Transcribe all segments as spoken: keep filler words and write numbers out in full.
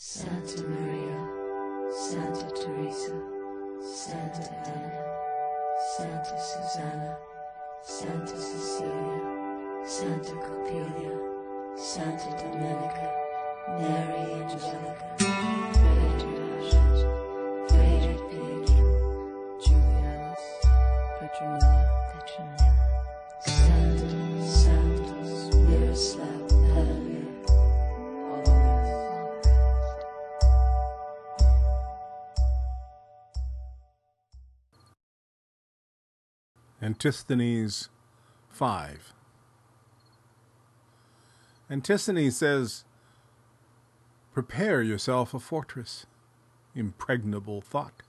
Santa Maria, Santa Teresa, Santa Anna, Santa Susanna, Santa Cecilia, Santa Coppelia, Santa Domenica, Mary Angelica, Beatrice, Beatrice Pietro, Julianus, Petronilla, Petronilla, Santa, Santos, Miroslav, Hallelujah, Hallelujah. Antisthenes five. Antisthenes says, "Prepare yourself a fortress, impregnable thought."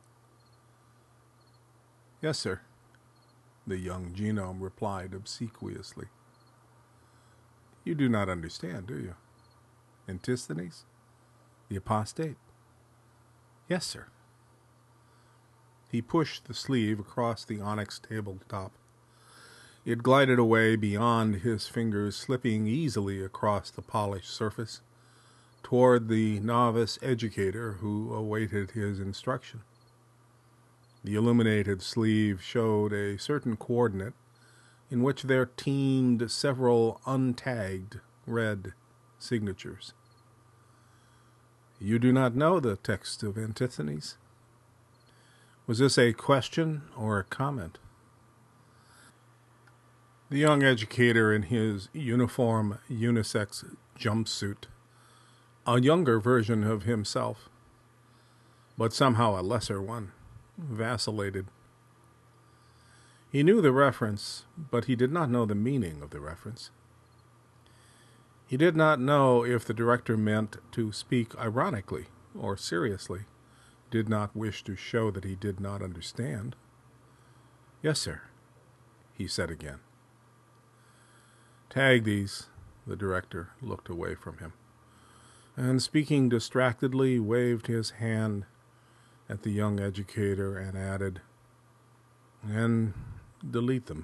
"Yes, sir," the young genome replied obsequiously. "You do not understand, do you? Antisthenes, the apostate?" "Yes, sir." He pushed the sleeve across the onyx tabletop. It glided away beyond his fingers, slipping easily across the polished surface toward the novice educator who awaited his instruction. The illuminated sleeve showed a certain coordinate in which there teemed several untagged red signatures. "You do not know the text of Antisthenes?" Was this a question or a comment? The young educator in his uniform unisex jumpsuit, a younger version of himself, but somehow a lesser one, vacillated. He knew the reference, but he did not know the meaning of the reference. He did not know if the director meant to speak ironically or seriously, did not wish to show that he did not understand. "Yes, sir," he said again. "Tag these." The director looked away from him, and speaking distractedly, waved his hand at the young educator and added, "And delete them."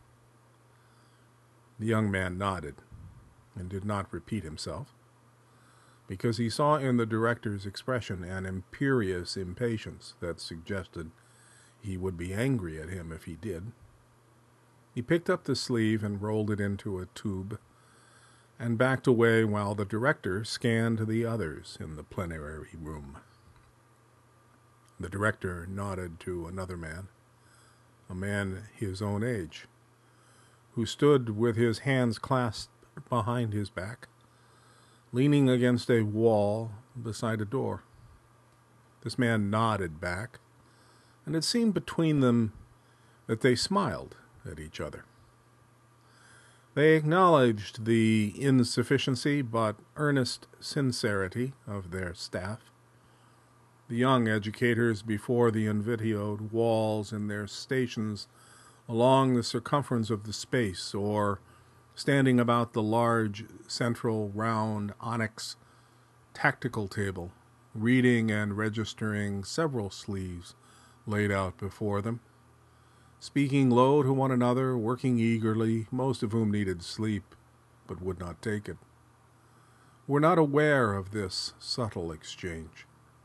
The young man nodded and did not repeat himself, because he saw in the director's expression an imperious impatience that suggested he would be angry at him if he did. He picked up the sleeve and rolled it into a tube and backed away while the director scanned the others in the plenary room. The director nodded to another man, a man his own age, who stood with his hands clasped behind his back, leaning against a wall beside a door. This man nodded back, and it seemed between them that they smiled at each other. They acknowledged the insufficiency but earnest sincerity of their staff. The young educators before the envitoed walls in their stations along the circumference of the space, or standing about the large central round onyx tactical table, reading and registering several sleeves laid out before them, speaking low to one another, working eagerly, most of whom needed sleep but would not take it, were not aware of this subtle exchange.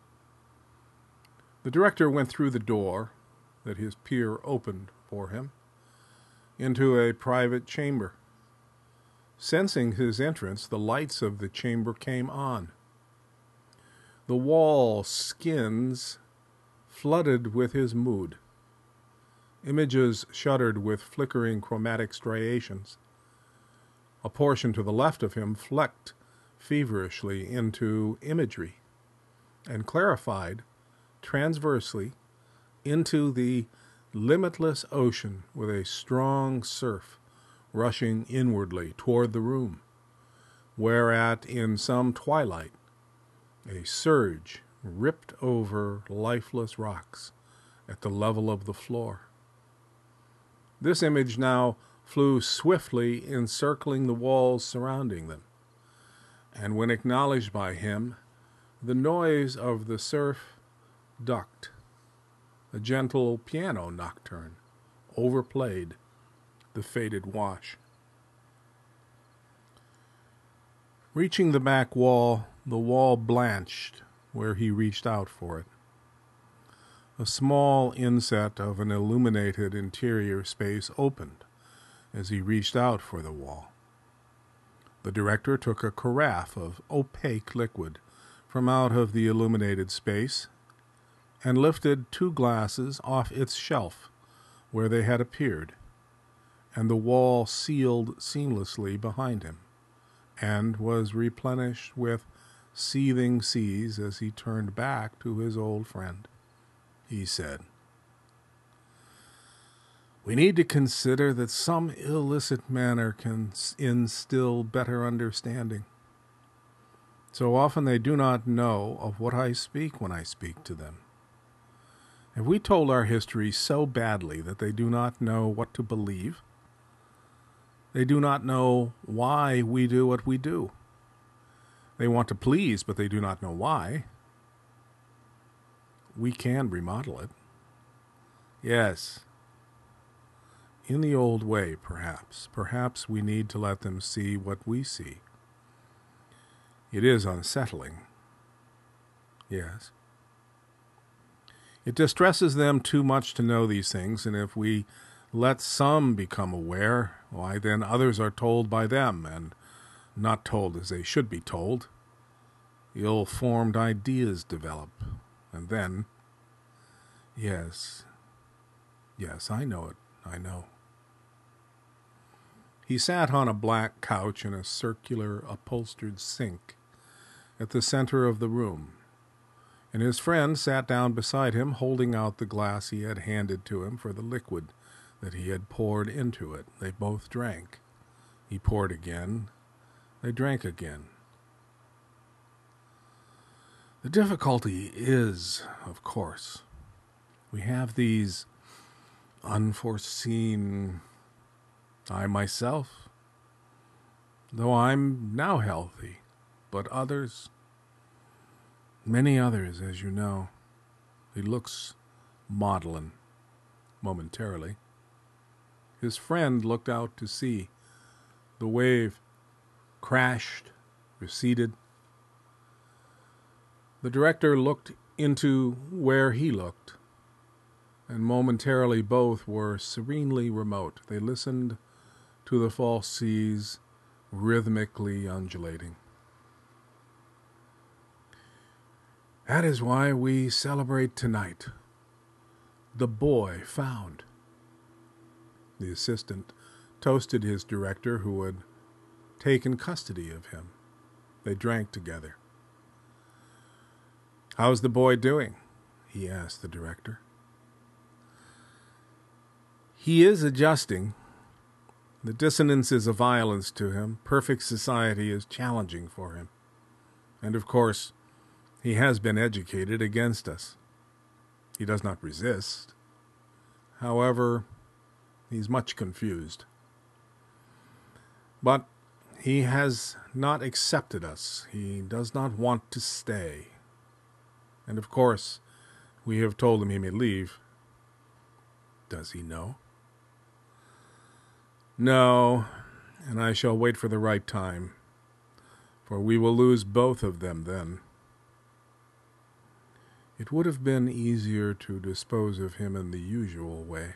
The director went through the door that his peer opened for him into a private chamber. Sensing his entrance, the lights of the chamber came on. The wall skins flooded with his mood. Images shuddered with flickering chromatic striations. A portion to the left of him flecked feverishly into imagery and clarified transversely into the limitless ocean with a strong surf rushing inwardly toward the room, whereat in some twilight a surge ripped over lifeless rocks at the level of the floor. This image now flew swiftly encircling the walls surrounding them, and when acknowledged by him, the noise of the surf ducked. A gentle piano nocturne overplayed the faded wash. Reaching the back wall, the wall blanched where he reached out for it. A small inset of an illuminated interior space opened as he reached out for the wall. The director took a carafe of opaque liquid from out of the illuminated space and lifted two glasses off its shelf where they had appeared, and the wall sealed seamlessly behind him and was replenished with seething seas as he turned back to his old friend. He said, "We need to consider that some illicit manner can instill better understanding. So often they do not know of what I speak when I speak to them. Have we told our history so badly that they do not know what to believe? They do not know why we do what we do. They want to please, but they do not know why. We can remodel it. Yes. In the old way, perhaps. Perhaps we need to let them see what we see. It is unsettling. Yes. It distresses them too much to know these things, and if we let some become aware, why then others are told by them, and not told as they should be told. Ill-formed ideas develop, and then, yes, yes, I know it, I know." He sat on a black couch in a circular upholstered sink at the center of the room, and his friend sat down beside him, holding out the glass he had handed to him for the liquid that he had poured into it. They both drank. He poured again. They drank again. The difficulty is, of course, we have these unforeseen... I myself, though I'm now healthy, but others, many others, as you know, he looks maudlin momentarily. His friend looked out to sea. The wave crashed, receded. The director looked into where he looked, and momentarily both were serenely remote. They listened to the false seas rhythmically undulating. That is why we celebrate tonight. The boy found. The assistant toasted his director, who had taken custody of him. They drank together. "How's the boy doing?" he asked the director. "He is adjusting. The dissonances of violence to him, perfect society is challenging for him. And of course, he has been educated against us. He does not resist. However, he's much confused. But he has not accepted us. He does not want to stay. And of course, we have told him he may leave. Does he know? No, and I shall wait for the right time, for we will lose both of them then. It would have been easier to dispose of him in the usual way.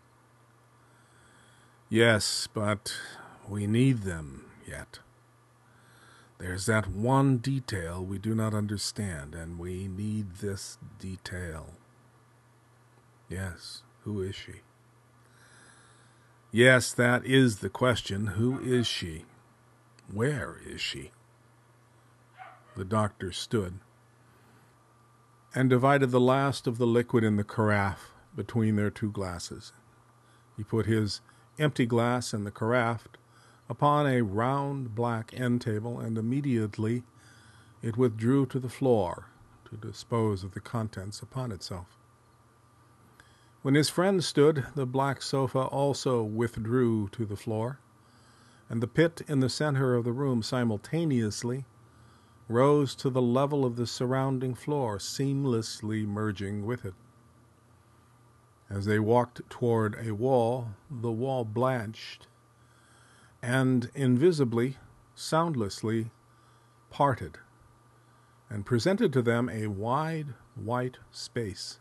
Yes, but we need them yet. There's that one detail we do not understand, and we need this detail. Yes, who is she? Yes, that is the question. Who is she? Where is she? The doctor stood and divided the last of the liquid in the carafe between their two glasses. He put his empty glass in the carafe upon a round black end table, and immediately it withdrew to the floor to dispose of the contents upon itself. When his friend stood, the black sofa also withdrew to the floor, and the pit in the center of the room simultaneously rose to the level of the surrounding floor, seamlessly merging with it. As they walked toward a wall, the wall blanched and invisibly, soundlessly parted, and presented to them a wide white space.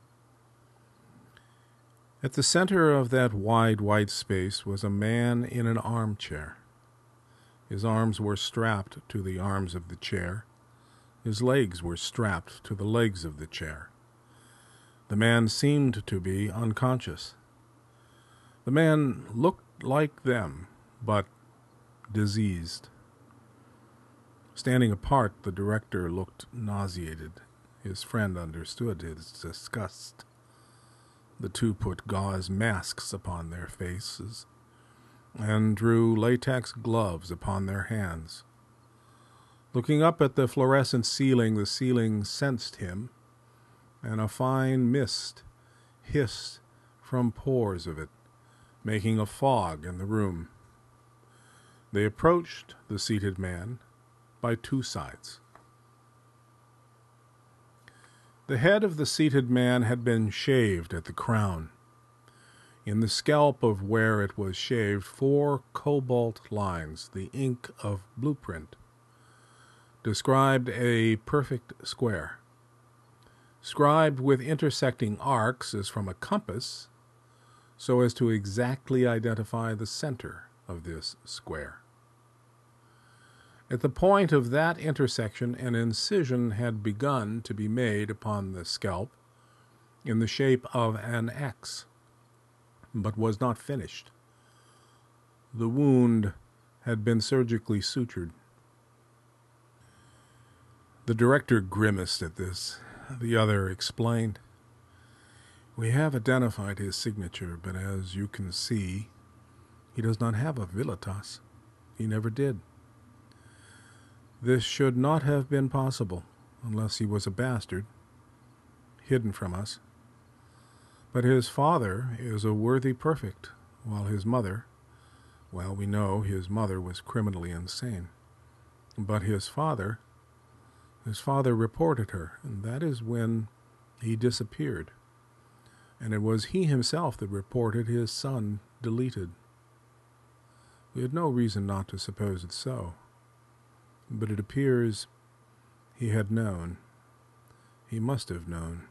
At the center of that wide white space was a man in an armchair. His arms were strapped to the arms of the chair. His legs were strapped to the legs of the chair. The man seemed to be unconscious. The man looked like them, but diseased. Standing apart, the director looked nauseated. His friend understood his disgust. The two put gauze masks upon their faces and drew latex gloves upon their hands. Looking up at the fluorescent ceiling, the ceiling sensed him, and a fine mist hissed from pores of it, making a fog in the room. They approached the seated man by two sides. The head of the seated man had been shaved at the crown. In the scalp of where it was shaved, four cobalt lines, the ink of blueprint, described a perfect square. Scribed with intersecting arcs as from a compass, so as to exactly identify the center of this square. At the point of that intersection, an incision had begun to be made upon the scalp in the shape of an X, but was not finished. The wound had been surgically sutured. The director grimaced at this. The other explained, "We have identified his signature, but as you can see, he does not have a Vilitas. He never did. This should not have been possible, unless he was a bastard, hidden from us. But his father is a worthy perfect, while his mother, well, we know his mother was criminally insane. But his father, his father reported her, and that is when he disappeared. And it was he himself that reported his son deleted. We had no reason not to suppose it so. But it appears he had known. He must have known."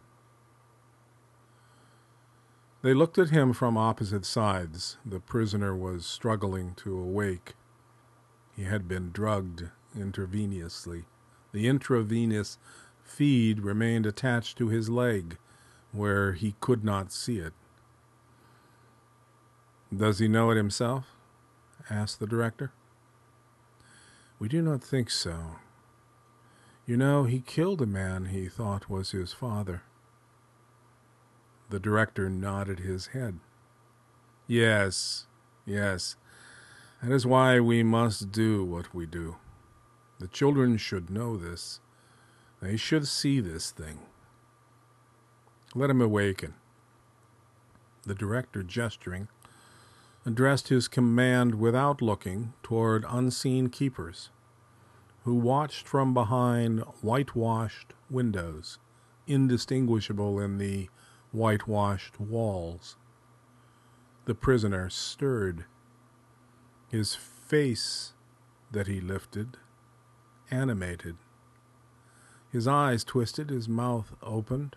They looked at him from opposite sides. The prisoner was struggling to awake. He had been drugged intravenously. The intravenous feed remained attached to his leg, where he could not see it. "Does he know it himself?" asked the director. "We do not think so. You know, he killed a man he thought was his father." The director nodded his head. "Yes, yes. That is why we must do what we do. The children should know this. They should see this thing. Let him awaken." The director, gesturing, addressed his command without looking toward unseen keepers, who watched from behind whitewashed windows, indistinguishable in the whitewashed walls. The prisoner stirred. His face that he lifted, animated. His eyes twisted, his mouth opened.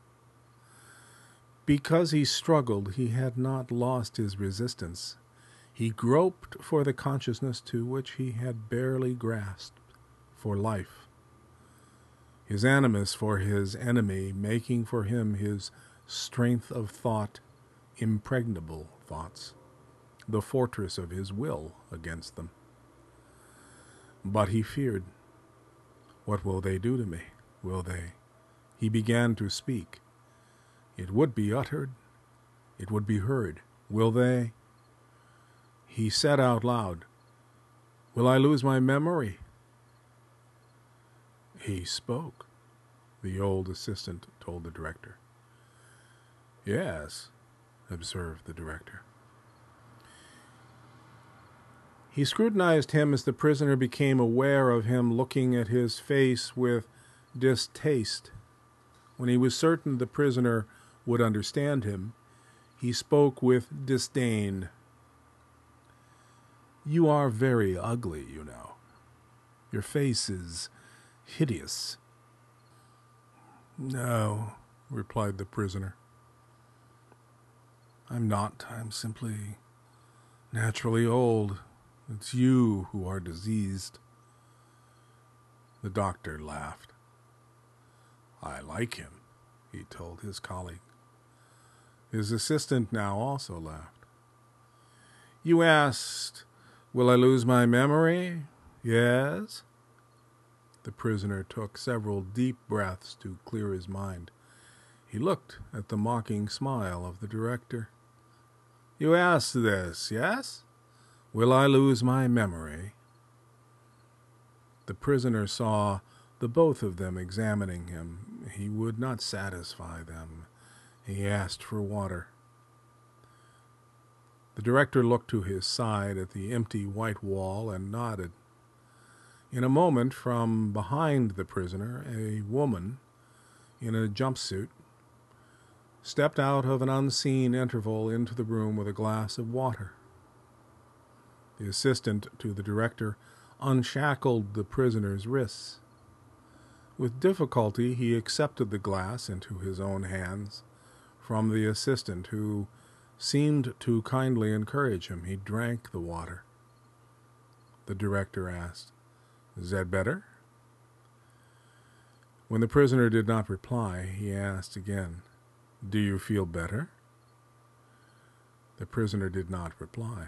Because he struggled, he had not lost his resistance. He groped for the consciousness to which he had barely grasped, for life. His animus for his enemy, making for him his strength of thought, impregnable thoughts, the fortress of his will against them. But he feared. What will they do to me? Will they? He began to speak. It would be uttered. It would be heard. Will they? He said out loud, "Will I lose my memory?" He spoke, the old assistant told the director. "Yes," observed the director. He scrutinized him as the prisoner became aware of him looking at his face with distaste. When he was certain the prisoner would understand him, he spoke with disdain. "You are very ugly, you know. Your face is hideous. "No," replied the prisoner. "I'm not. I'm simply naturally old. It's you who are diseased." The doctor laughed. "I like him," he told his colleague. His assistant now also laughed. "You asked, will I lose my memory? Yes?" The prisoner took several deep breaths to clear his mind. He looked at the mocking smile of the director. "You asked this, yes? Will I lose my memory?" The prisoner saw the both of them examining him. He would not satisfy them. He asked for water. The director looked to his side at the empty white wall and nodded. In a moment, from behind the prisoner, a woman in a jumpsuit stepped out of an unseen interval into the room with a glass of water. The assistant to the director unshackled the prisoner's wrists. With difficulty, he accepted the glass into his own hands from the assistant, who seemed to kindly encourage him. He drank the water. The director asked, "Is that better?" When the prisoner did not reply, he asked again, "Do you feel better?" The prisoner did not reply.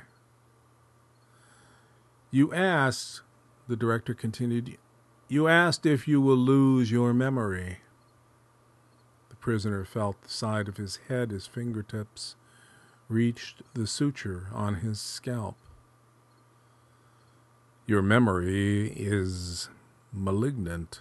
"You asked," the director continued, "you asked if you will lose your memory." The prisoner felt the side of his head. His fingertips reached the suture on his scalp. "Your memory is malignant."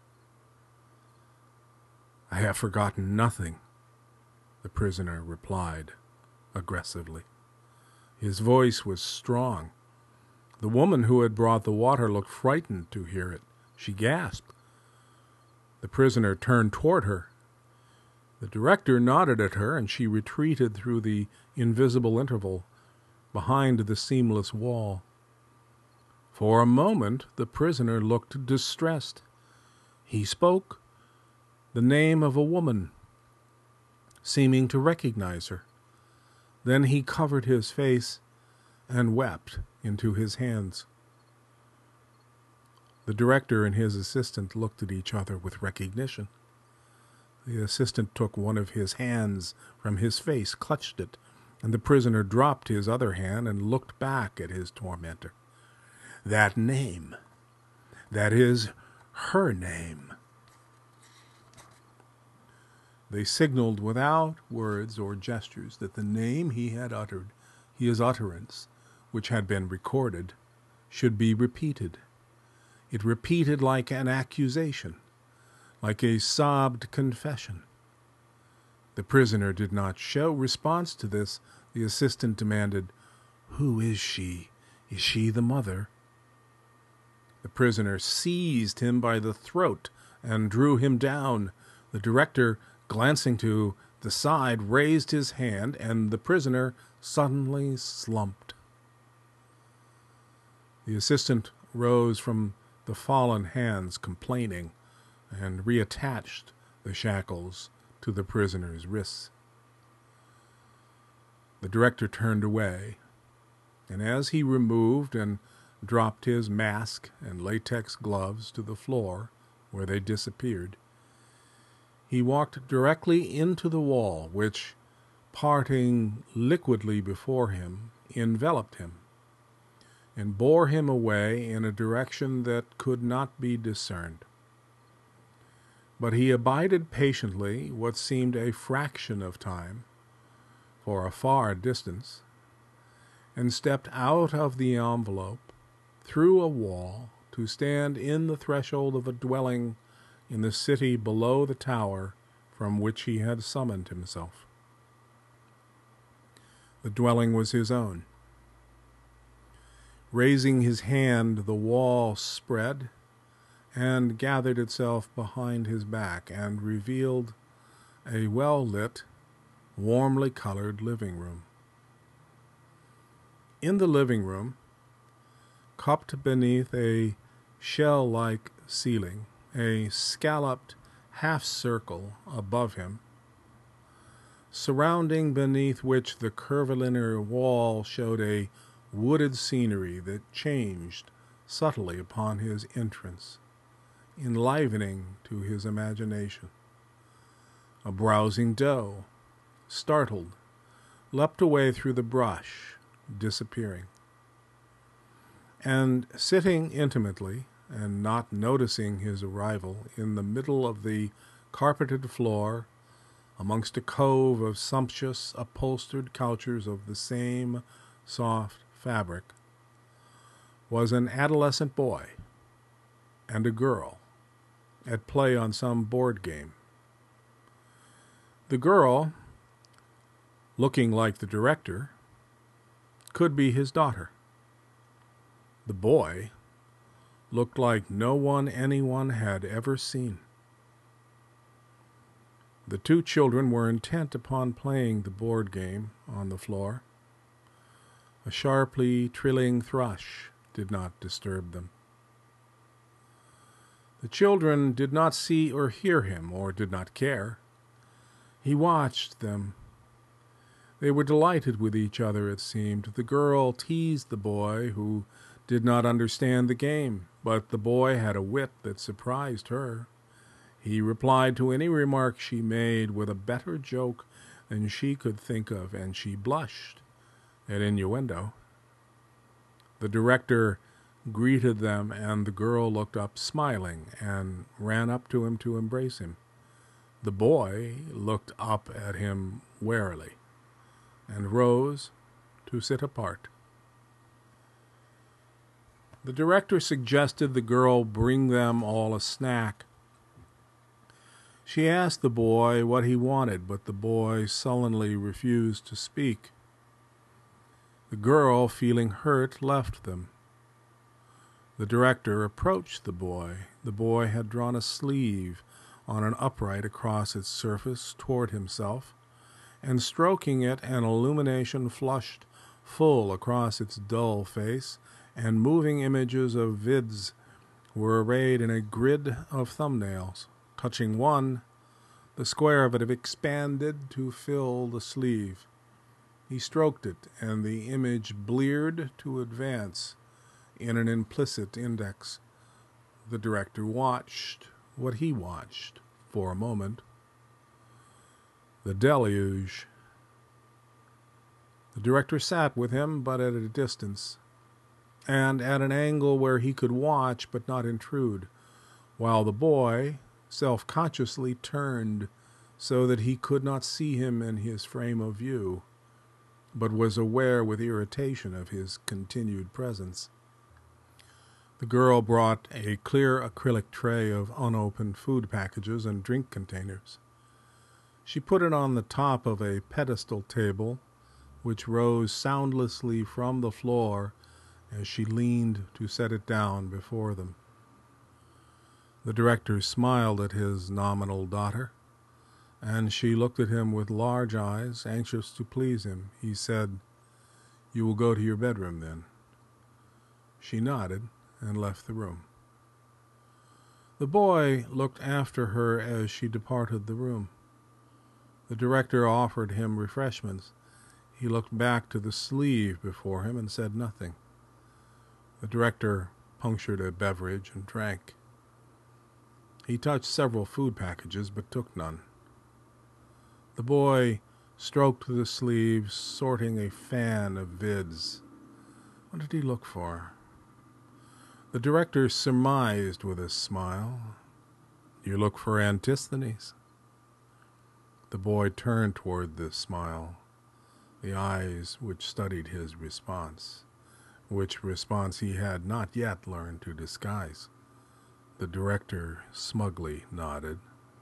"I have forgotten nothing," the prisoner replied aggressively. His voice was strong. The woman who had brought the water looked frightened to hear it. She gasped. The prisoner turned toward her. The director nodded at her, and she retreated through the invisible interval behind the seamless wall. For a moment, the prisoner looked distressed. He spoke the name of a woman, seeming to recognize her. Then he covered his face and wept into his hands. The director and his assistant looked at each other with recognition. The assistant took one of his hands from his face, clutched it, and the prisoner dropped his other hand and looked back at his tormentor. "That name, that is her name." They signaled without words or gestures that the name he had uttered, his utterance, which had been recorded, should be repeated. It repeated like an accusation, like a sobbed confession. The prisoner did not show response to this. The assistant demanded, "Who is she? Is she the mother?" The prisoner seized him by the throat and drew him down. The director, glancing to the side, raised his hand, and the prisoner suddenly slumped. The assistant rose from the fallen hands, complaining, and reattached the shackles to the prisoner's wrists. The director turned away, and as he removed and dropped his mask and latex gloves to the floor where they disappeared, he walked directly into the wall, which, parting liquidly before him, enveloped him and bore him away in a direction that could not be discerned. But he abided patiently what seemed a fraction of time for a far distance, and stepped out of the envelope, through a wall, to stand in the threshold of a dwelling in the city below the tower from which he had summoned himself. The dwelling was his own. Raising his hand, the wall spread and gathered itself behind his back and revealed a well-lit, warmly colored living room. In the living room, cupped beneath a shell-like ceiling, a scalloped half-circle above him, surrounding beneath which the curvilinear wall showed a wooded scenery that changed subtly upon his entrance, enlivening to his imagination. A browsing doe, startled, leapt away through the brush, disappearing. And sitting intimately, and not noticing his arrival, in the middle of the carpeted floor, amongst a cove of sumptuous upholstered couches of the same soft fabric, was an adolescent boy and a girl at play on some board game. The girl, looking like the director, could be his daughter. The boy looked like no one anyone had ever seen. The two children were intent upon playing the board game on the floor. A sharply trilling thrush did not disturb them. The children did not see or hear him, or did not care. He watched them. They were delighted with each other, it seemed. The girl teased the boy, who did not understand the game, but the boy had a wit that surprised her. He replied to any remark she made with a better joke than she could think of, and she blushed at innuendo. The director greeted them, and the girl looked up smiling and ran up to him to embrace him. The boy looked up at him warily and rose to sit apart. The director suggested the girl bring them all a snack. She asked the boy what he wanted, but the boy sullenly refused to speak. The girl, feeling hurt, left them. The director approached the boy. The boy had drawn a sleeve on an upright across its surface toward himself, and stroking it, an illumination flushed full across its dull face, and moving images of vids were arrayed in a grid of thumbnails. Touching one, the square of it expanded to fill the sleeve. He stroked it, and the image bleared to advance in an implicit index. The director watched what he watched for a moment. The deluge. The director sat with him, but at a distance, and at an angle where he could watch but not intrude, while the boy self-consciously turned so that he could not see him in his frame of view, but was aware with irritation of his continued presence. The girl brought a clear acrylic tray of unopened food packages and drink containers. She put it on the top of a pedestal table, which rose soundlessly from the floor as she leaned to set it down before them. The director smiled at his nominal daughter, and she looked at him with large eyes, anxious to please him. He said, "You will go to your bedroom, then?" She nodded and left the room. The boy looked after her as she departed the room. The director offered him refreshments. He looked back to the sleeve before him and said nothing. The director punctured a beverage and drank. He touched several food packages, but took none. The boy stroked the sleeve, sorting a fan of vids. What did he look for? The director surmised with a smile, "You look for Antisthenes." The boy turned toward the smile, the eyes which studied his response, which response he had not yet learned to disguise. The director smugly nodded.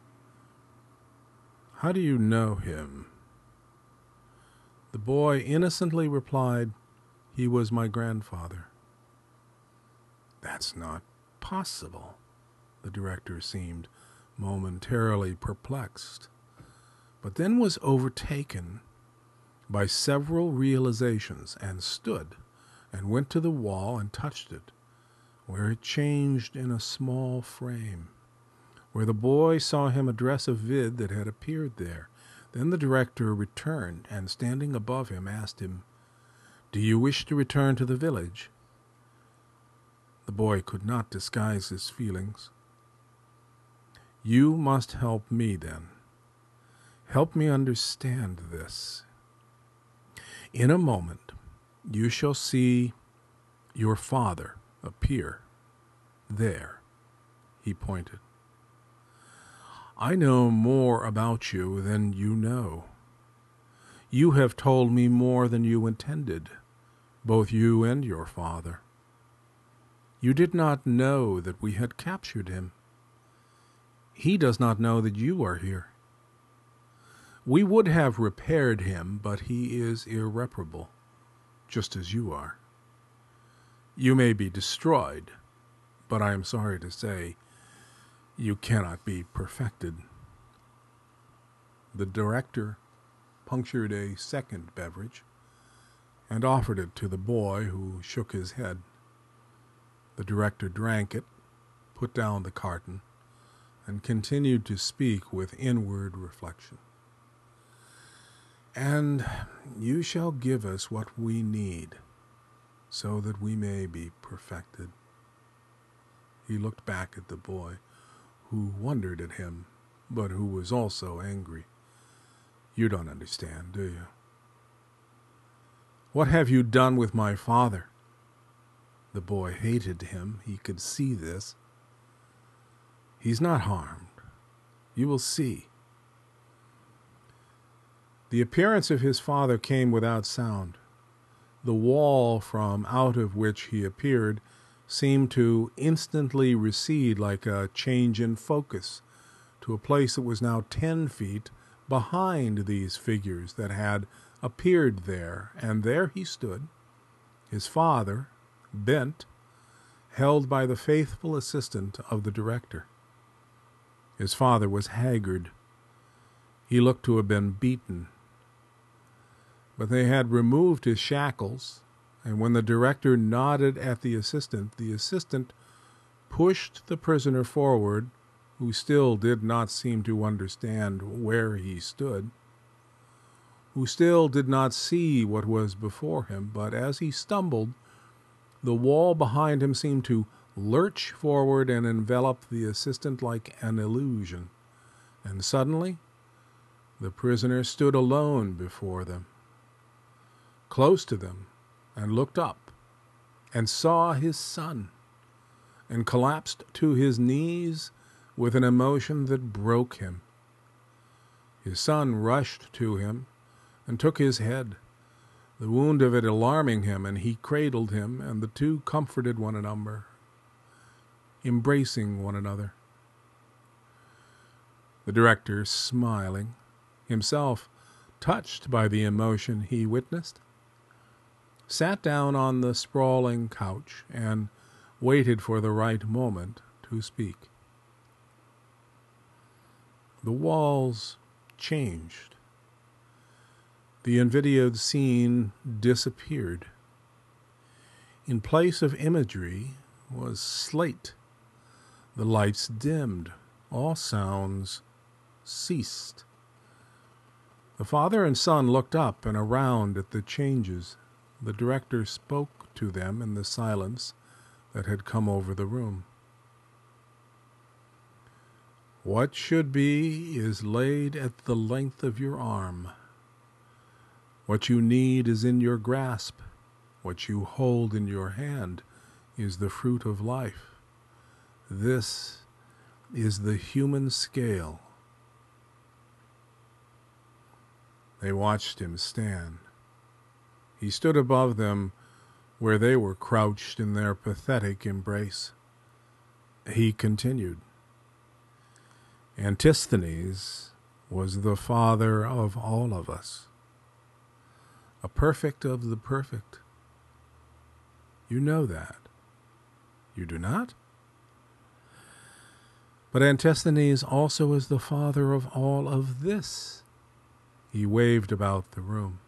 "How do you know him?" The boy innocently replied, "He was my grandfather." "That's not possible." The director seemed momentarily perplexed, but then was overtaken by several realizations, and stood and went to the wall and touched it, where it changed in a small frame, where the boy saw him address a vid that had appeared there. Then the director returned, and standing above him asked him, "Do you wish to return to the village?" The boy could not disguise his feelings. "You must help me then. Help me understand this. In a moment you shall see your father appear there." He pointed. "I know more about you than you know. You have told me more than you intended, both you and your father. You did not know that we had captured him. He does not know that you are here. We would have repaired him, but he is irreparable, just as you are. You may be destroyed, but I am sorry to say you cannot be perfected." The director punctured a second beverage and offered it to the boy, who shook his head. The director drank it, put down the carton, and continued to speak with inward reflection. "And you shall give us what we need, so that we may be perfected." He looked back at the boy, who wondered at him, but who was also angry. "You don't understand, do you? What have you done with my father?" The boy hated him. He could see this. "He's not harmed. You will see." The appearance of his father came without sound. The wall from out of which he appeared seemed to instantly recede like a change in focus to a place that was now ten feet behind these figures that had appeared there, and there he stood, his father, bent, held by the faithful assistant of the director. His father was haggard. He looked to have been beaten. But they had removed his shackles, and when the director nodded at the assistant, the assistant pushed the prisoner forward, who still did not seem to understand where he stood, who still did not see what was before him, but as he stumbled, the wall behind him seemed to lurch forward and envelop the assistant like an illusion, and suddenly the prisoner stood alone before them, close to them, and looked up and saw his son, and collapsed to his knees with an emotion that broke him. His son rushed to him and took his head, the wound of it alarming him, and he cradled him, and the two comforted one another, embracing one another. The director, smiling, himself touched by the emotion he witnessed, sat down on the sprawling couch and waited for the right moment to speak. The walls changed. The envidied scene disappeared. In place of imagery was slate. The lights dimmed. All sounds ceased. The father and son looked up and around at the changes. The director spoke to them in the silence that had come over the room. "What should be is laid at the length of your arm. What you need is in your grasp. What you hold in your hand is the fruit of life. This is the human scale." They watched him stand. He stood above them where they were crouched in their pathetic embrace. He continued, "Antisthenes was the father of all of us, a perfect of the perfect. You know that. You do not? But Antisthenes also is the father of all of this." He waved about the room.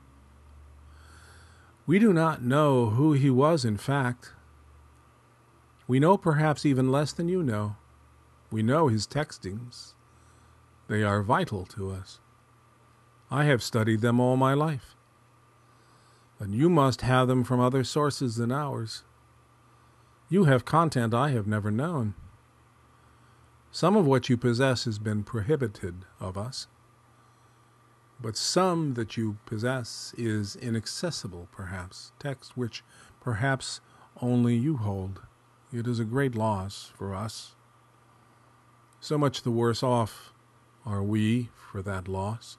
"We do not know who he was in fact. We know perhaps even less than you know. We know his textings. They are vital to us. I have studied them all my life. And you must have them from other sources than ours. You have content I have never known. Some of what you possess has been prohibited of us, but some that you possess is inaccessible, perhaps, text which perhaps only you hold. It is a great loss for us. So much the worse off are we for that loss.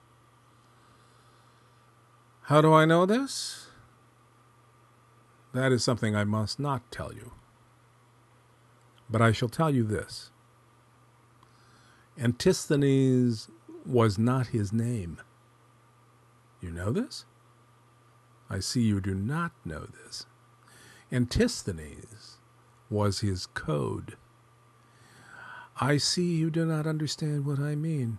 How do I know this? That is something I must not tell you. But I shall tell you this. Antisthenes was not his name. You know this? I see you do not know this. Antisthenes was his code. I see you do not understand what I mean.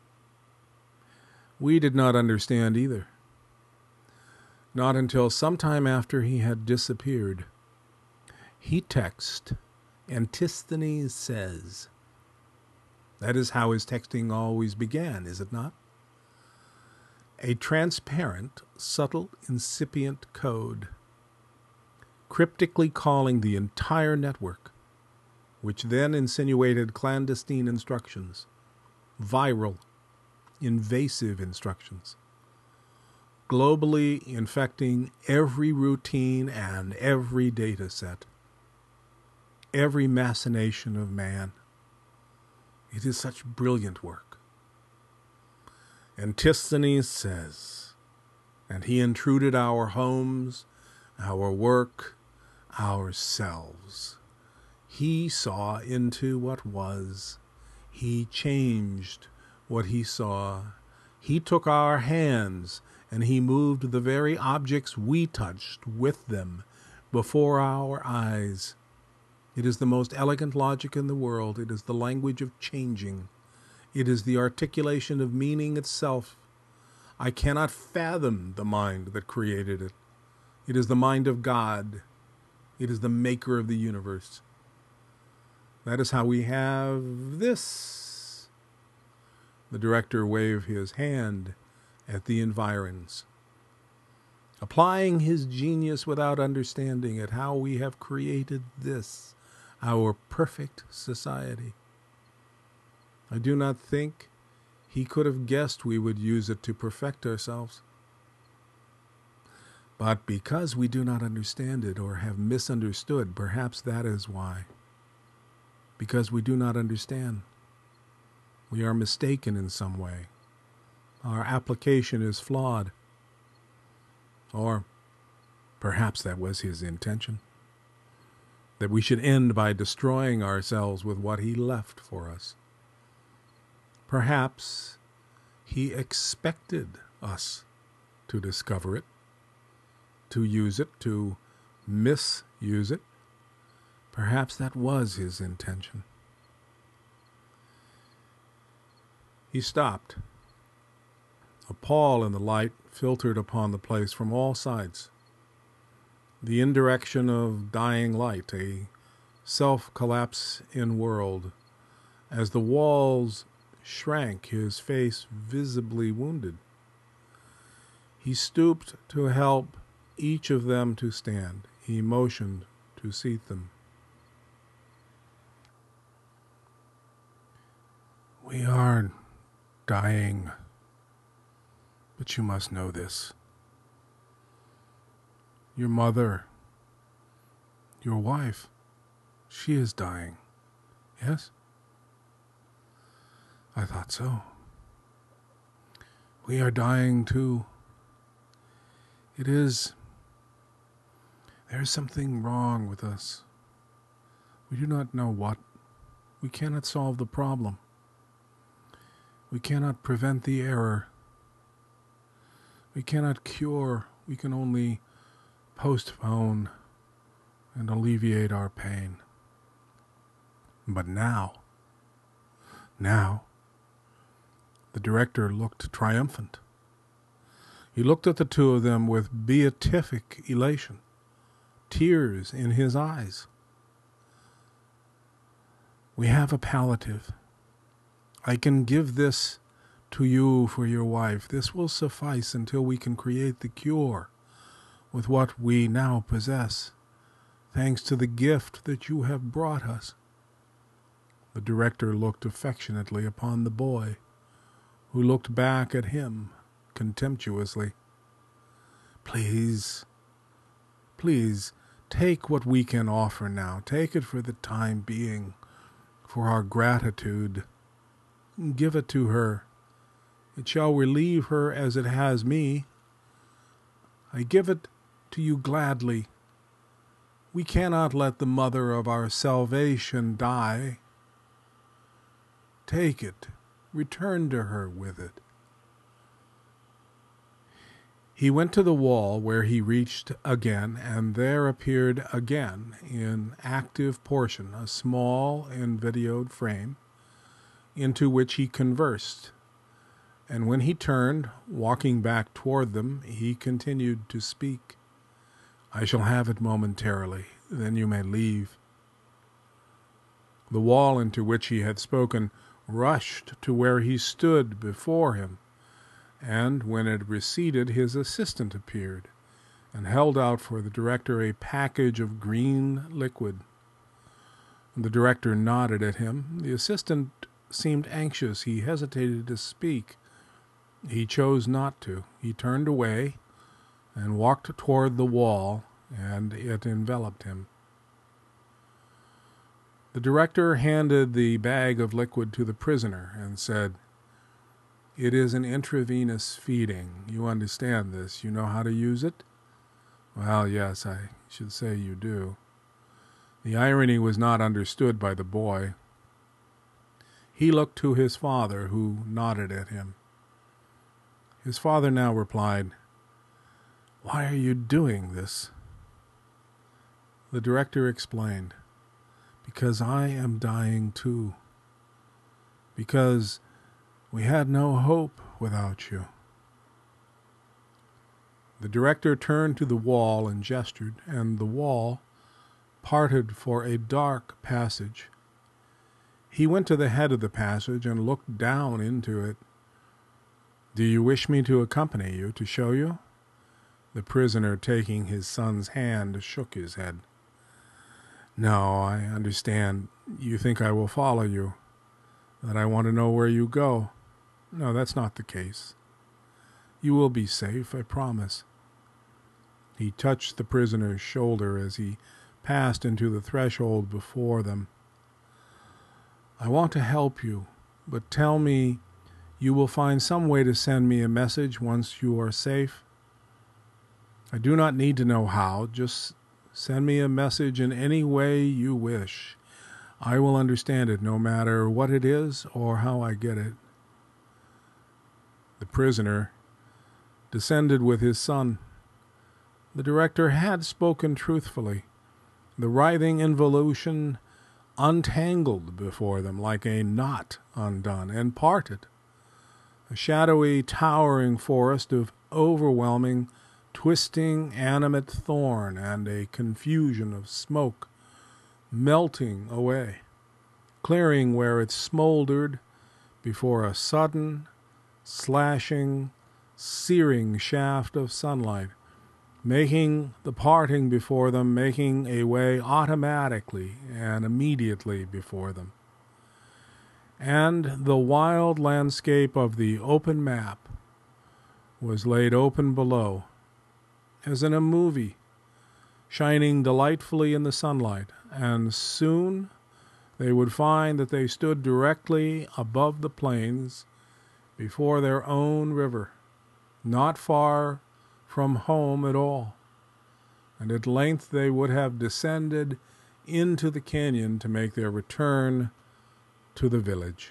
We did not understand either. Not until some time after he had disappeared. He texted, Antisthenes says. That is how his texting always began, is it not? A transparent, subtle, incipient code, cryptically calling the entire network, which then insinuated clandestine instructions, viral, invasive instructions, globally infecting every routine and every data set, every machination of man. It is such brilliant work. Antisthenes says, and he intruded our homes, our work, ourselves. He saw into what was. He changed what he saw. He took our hands and he moved the very objects we touched with them before our eyes. It is the most elegant logic in the world. It is the language of changing. It is the articulation of meaning itself. I cannot fathom the mind that created it. It is the mind of God. It is the maker of the universe. That is how we have this. The director waved his hand at the environs, applying his genius without understanding it, how we have created this, our perfect society. I do not think he could have guessed we would use it to perfect ourselves. But because we do not understand it or have misunderstood, perhaps that is why. Because we do not understand. We are mistaken in some way. Our application is flawed. Or perhaps that was his intention. That we should end by destroying ourselves with what he left for us. Perhaps he expected us to discover it, to use it, to misuse it. Perhaps that was his intention. He stopped. A pall in the light filtered upon the place from all sides. The indirection of dying light, a self-collapse in world. As the walls shrank, his face visibly wounded. He stooped to help each of them to stand. He motioned to seat them. We are dying, but you must know this. Your mother, your wife, she is dying, yes? I thought so. We are dying too. It is, there is something wrong with us. We do not know what. We cannot solve the problem. We cannot prevent the error. We cannot cure. We can only postpone and alleviate our pain. But now, now, the director looked triumphant. He looked at the two of them with beatific elation, tears in his eyes. We have a palliative. I can give this to you for your wife. This will suffice until we can create the cure with what we now possess, thanks to the gift that you have brought us." The director looked affectionately upon the boy, who looked back at him contemptuously. "Please, please, take what we can offer now. Take it for the time being, for our gratitude. Give it to her. It shall relieve her as it has me. I give it to you gladly. We cannot let the mother of our salvation die. Take it. Return to her with it." He went to the wall, where he reached again, and there appeared again in active portion a small and videoed frame, into which he conversed. And when he turned, walking back toward them, he continued to speak. "I shall have it momentarily, then you may leave." The wall into which he had spoken rushed to where he stood before him, and when it receded, his assistant appeared and held out for the director a package of green liquid. The director nodded at him. The assistant seemed anxious. He hesitated to speak. He chose not to. He turned away and walked toward the wall, and it enveloped him. The director handed the bag of liquid to the prisoner and said, "It is an intravenous feeding. You understand this. You know how to use it?" "Well, yes, I should say you do." The irony was not understood by the boy. He looked to his father, who nodded at him. His father now replied, "Why are you doing this?" The director explained, "Because I am dying too. Because we had no hope without you." The director turned to the wall and gestured, and the wall parted for a dark passage. He went to the head of the passage and looked down into it. "Do you wish me to accompany you to show you?" The prisoner, taking his son's hand, shook his head. "No, I understand. You think I will follow you, that I want to know where you go. No, that's not the case. You will be safe, I promise." He touched the prisoner's shoulder as he passed into the threshold before them. "I want to help you, but tell me you will find some way to send me a message once you are safe. I do not need to know how. Just send me a message in any way you wish. I will understand it, no matter what it is or how I get it." The prisoner descended with his son. The director had spoken truthfully. The writhing involution untangled before them like a knot undone, and parted. A shadowy, towering forest of overwhelming, twisting, animate thorn, and a confusion of smoke melting away, clearing where it smoldered before a sudden, slashing, searing shaft of sunlight, making the parting before them, making a way automatically and immediately before them. And the wild landscape of the open map was laid open below, as in a movie, shining delightfully in the sunlight, and soon they would find that they stood directly above the plains before their own river, not far from home at all, and at length they would have descended into the canyon to make their return to the village.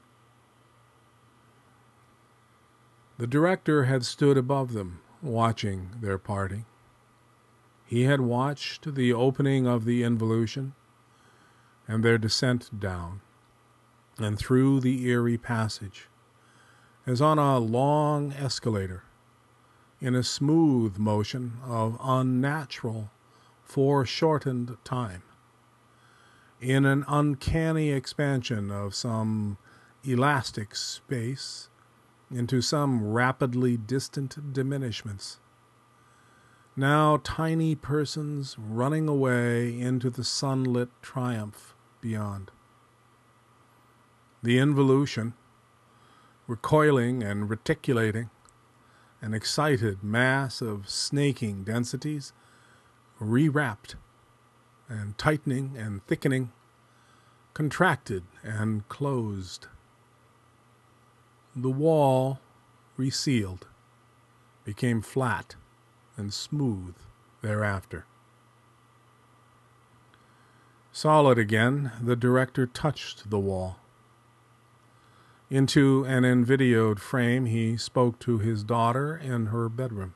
The director had stood above them, watching their parting. He had watched the opening of the involution and their descent down and through the eerie passage, as on a long escalator, in a smooth motion of unnatural, foreshortened time. in an uncanny expansion of some elastic space into some rapidly distant diminishments. Now tiny persons running away into the sunlit triumph beyond. The involution, recoiling and reticulating, an excited mass of snaking densities, rewrapped and tightening and thickening, contracted and closed. The wall resealed, became flat and smooth thereafter. Solid again, the director touched the wall. Into an envideoed frame he spoke to his daughter in her bedroom.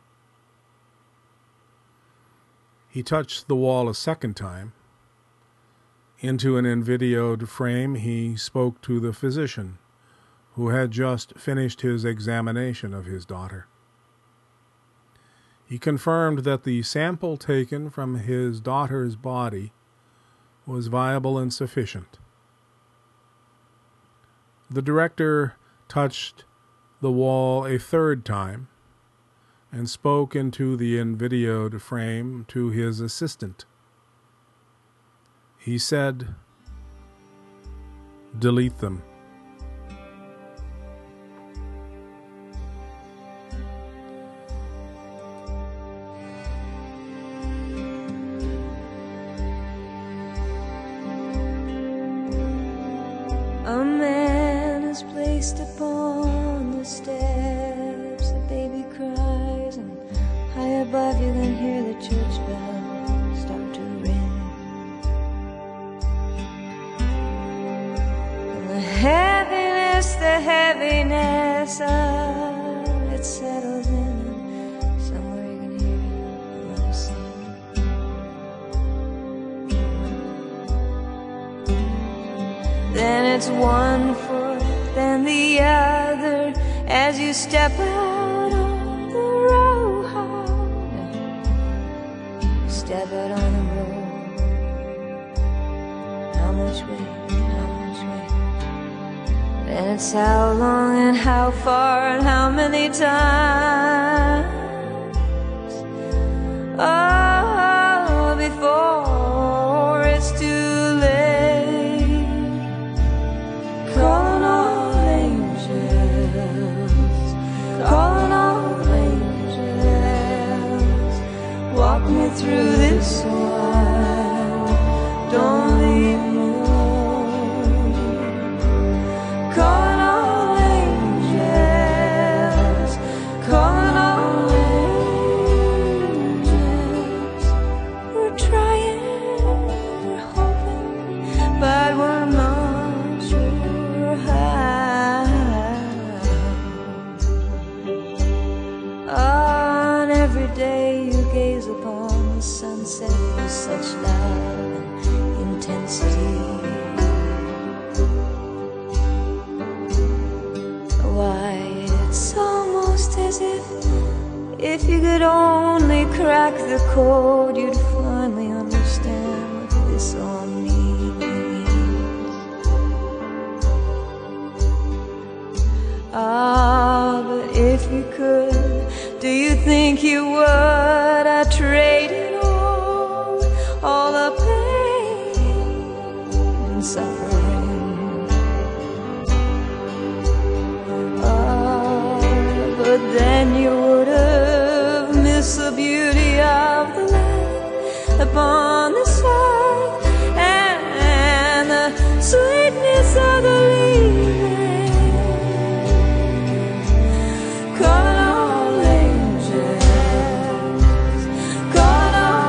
He touched the wall a second time. Into an envideoed frame he spoke to the physician who had just finished his examination of his daughter. He confirmed that the sample taken from his daughter's body was viable and sufficient. The director touched the wall a third time and spoke into the envideoed frame to his assistant. He said, "Delete them." A man is placed upon the steps, a baby cries, and high above you can hear the church bells start to ring. And the heaviness, the heaviness of it settles in, and somewhere you can hear a mother sing. Then it's one foot, then the other, as you step out on the road. Step out on the road. How much weight, how much weight? Then it's how long and how far and how many times. Oh, before it's too late. Calling all angels, calling all angels, walk me through this one, don't leave me alone. Calling all angels, calling all angels, we're trying, we're hoping, but we're not sure how. On every day you gaze upon the sunset with such love and intensity. Why, it's almost as if if you could only crack the code, you'd finally understand what this all means. Ah, but if you could, do you think you would? I trade it all, all the pain and suffering. Ah, but then you would have missed the beauty of the light upon the side and the sweetness of the leaves. Calling all angels, calling all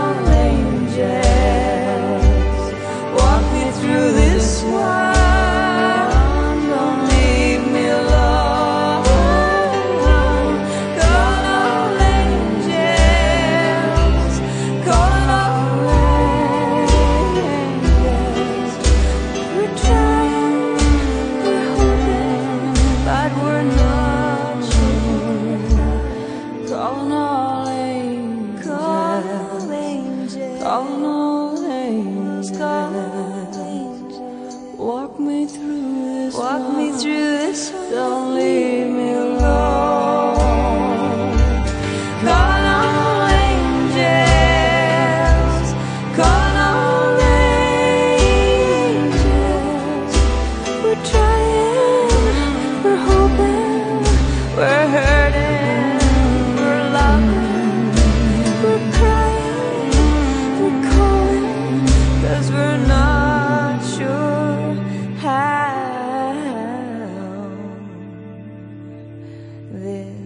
this